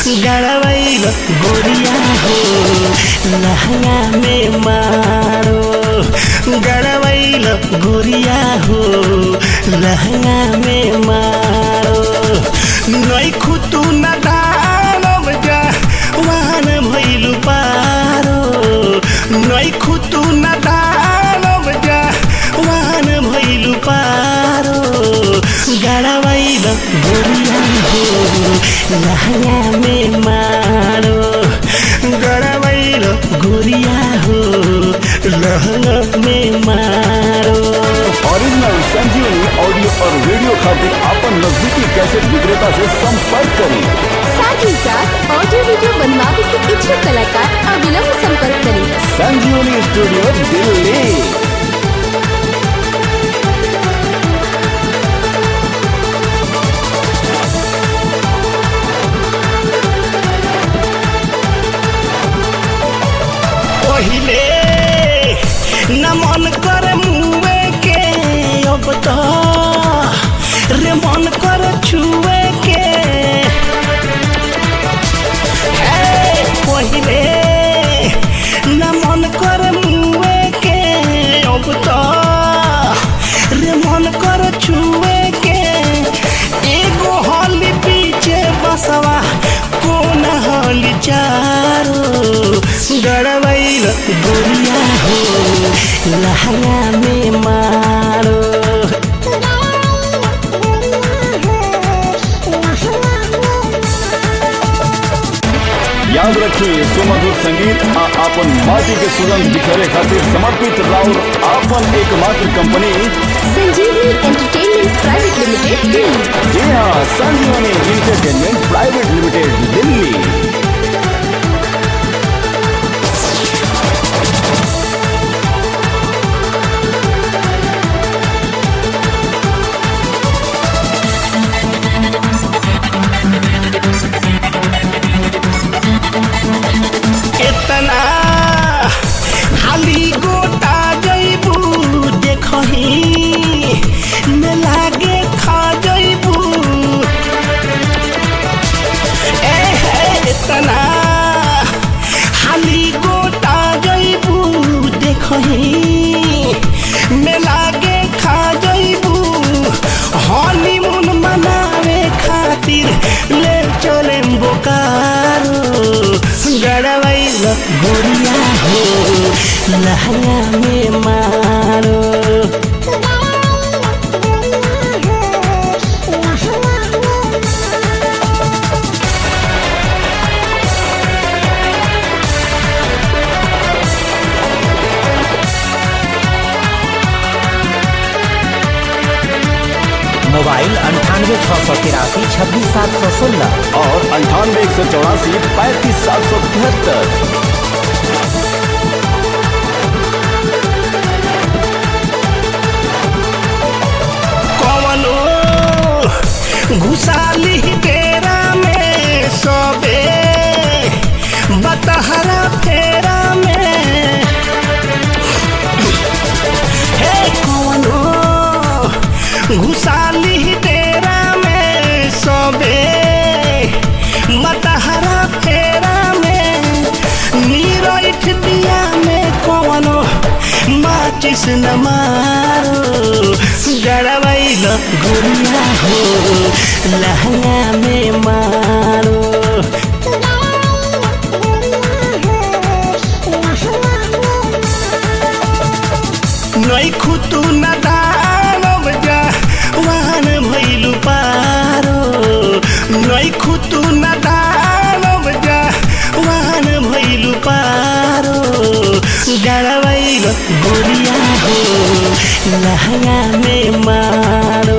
गड़वैल गोरिया हो लहंगा में मारो, गड़वैल गोरिया हो लहंगा में मारो। नई खुतू न दानव जा वाहन भैलू पारो, नई खुतू न दानव जा वाहन भैलू पारो। गड़वैल गोरिया हो लहंगा में मारो, गड़वैल गोरिया हो लहंगा में मारो। ओरिजिनल संजीवनी ऑडियो और वीडियो खातिर अपन नजदीकी कैसेट विक्रेता से संपर्क करें। साथ ही साथ ऑडियो वीडियो बनवाने के इच्छुक कलाकार अविलंब संपर्क करें। संजीवनी स्टूडियो दिल्ली। पहिले न मन कर मुए के, अब तो रे मन कर छुए के। पहिले न मन कर मुए के, अब तो रे मन कर छुए के। एगो हली पीछे बसवा कोन हली चारो। गड़वैल गोरिया हो लहंगा में मारो, याद रखिए सुमधुर संगीत आपन माटी के सुगंध बिखरे खातिर समर्पित राउर आपन एकमात्र कंपनी संजीवनी एंटरटेनमेंट प्राइवेट लिमिटेड दिल्ली। जी हाँ, संजीवनी एंटरटेनमेंट प्राइवेट लिमिटेड दिल्ली। इतना खाली गोटा जैबू देखही में लागे खा जैबू। इतना खाली गोटा जैबू देखही में लागे खा जैबू। हनीमून मनावे खातिर ले चले बोकारो। गड़वैल गोरिया हो लहंगा में मारो, मोबाइल 98-683-26716 और 98-184-35-773। घुसाली तेरा में सबे बतहरा फेरा में। हे कौनो घुसाली तेरा में सबे बतहरा फेरा में। नीरठ दिया में कौनो माचिस न मारो। गड़वैल गोरिया हो लहंगा में मारो, नई खुतू न दानव जा वाहन भैलू पारो। नई खुतू न दानव जा वाहन भैलू पारो। गड़वैल गोरिया हो लहंगा में मारो।